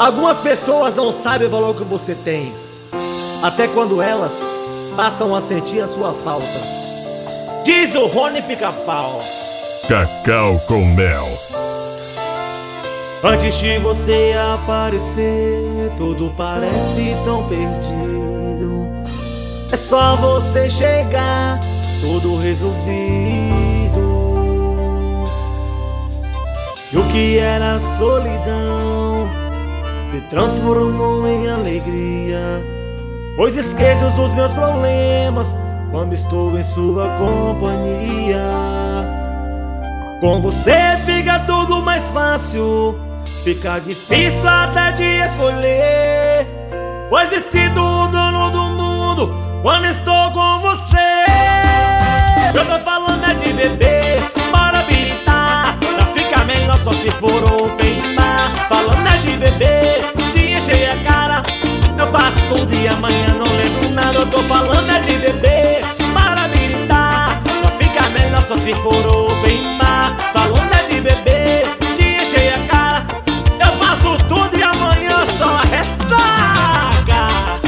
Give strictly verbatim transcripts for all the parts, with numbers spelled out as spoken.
Algumas pessoas não sabem o valor que você tem, até quando elas passam a sentir a sua falta. Diz o Rony Pica-Pau. Cacau com mel. Antes de você aparecer, tudo parece tão perdido. É só você chegar, tudo resolvido. E o que era solidão se transformou em alegria, pois esqueço dos meus problemas quando estou em sua companhia. Com você fica tudo mais fácil, fica difícil até de escolher, pois me sinto o dono do mundo quando estou com você. Eu tô falando é de beber, bora habilitar, pra ficar melhor só se for open bar. Falando é de beber, de encher a cara, eu faço tudo e amanhã não lembro nada. Eu tô falando é de beber, para habilitar, pra ficar melhor só se for open bar. Falando é de beber, de encher a cara, eu faço tudo e amanhã só ressaca.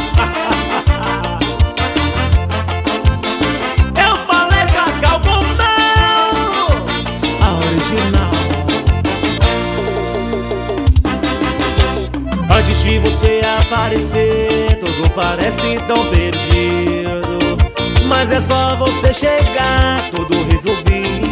Eu falei Cacau com mel, a original. Antes de você aparecer, tudo parece tão perdido, mas é só você chegar, tudo resolvido.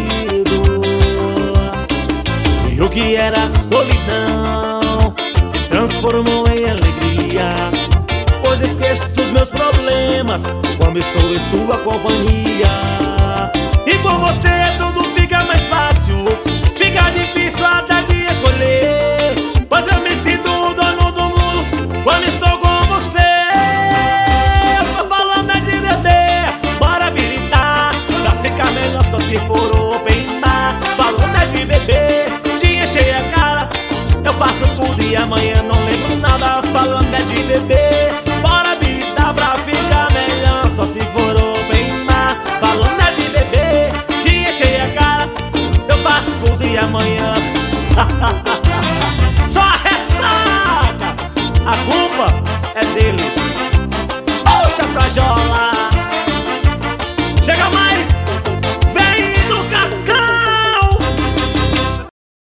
E o que era solidão se transformou em alegria, pois esqueço dos meus problemas quando estou em sua companhia. E com você tudo fica mais fácil, fica difícil até de escolher, pois eu me sinto o dono do mundo quando estou com você. Eu tô falando é de beber, bora habilitar, pra ficar melhor só se for open bar. Falando é de beber, de encher a cara, eu faço tudo e amanhã não lembro nada. Falando é de beber, bora habilitar, pra ficar melhor só se for open bar. Falando é de beber, de encher a cara, eu faço tudo e amanhã só ressaca. A culpa é dele. Puxa pra Jorge.